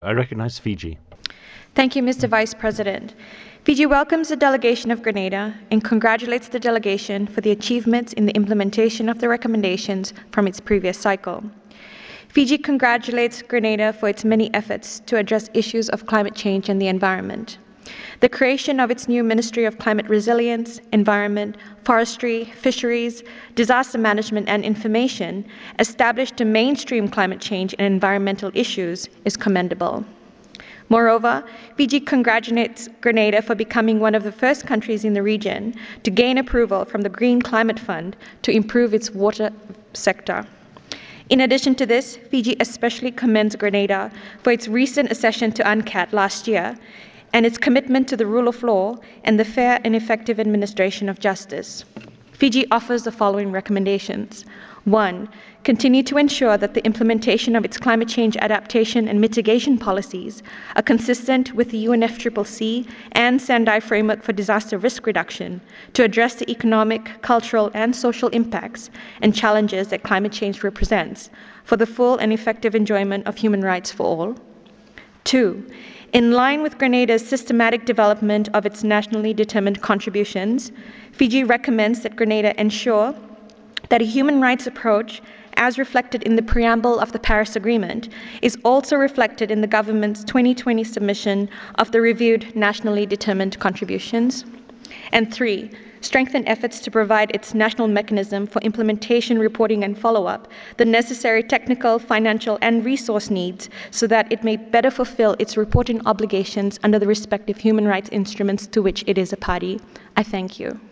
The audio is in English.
I recognize Fiji. Thank you, Mr. Vice President. Fiji welcomes the delegation of Grenada and congratulates the delegation for the achievements in the implementation of the recommendations from its previous cycle. Fiji congratulates Grenada for its many efforts to address issues of climate change and the environment. The creation of its new Ministry of Climate Resilience, Environment, Forestry, Fisheries, Disaster Management and Information, established to mainstream climate change and environmental issues, is commendable. Moreover, Fiji congratulates Grenada for becoming one of the first countries in the region to gain approval from the Green Climate Fund to improve its water sector. In addition to this, Fiji especially commends Grenada for its recent accession to UNCTAD last year and its commitment to the rule of law and the fair and effective administration of justice. Fiji offers the following recommendations. 1. Continue to ensure that the implementation of its climate change adaptation and mitigation policies are consistent with the UNFCCC and Sendai Framework for Disaster Risk Reduction to address the economic, cultural, and social impacts and challenges that climate change represents for the full and effective enjoyment of human rights for all. 2. In line with Grenada's systematic development of its nationally determined contributions, Fiji recommends that Grenada ensure that a human rights approach, as reflected in the preamble of the Paris Agreement, is also reflected in the government's 2020 submission of the reviewed nationally determined contributions. And 3, strengthen efforts to provide its national mechanism for implementation, reporting, and follow-up the necessary technical, financial, and resource needs so that it may better fulfill its reporting obligations under the respective human rights instruments to which it is a party. I thank you.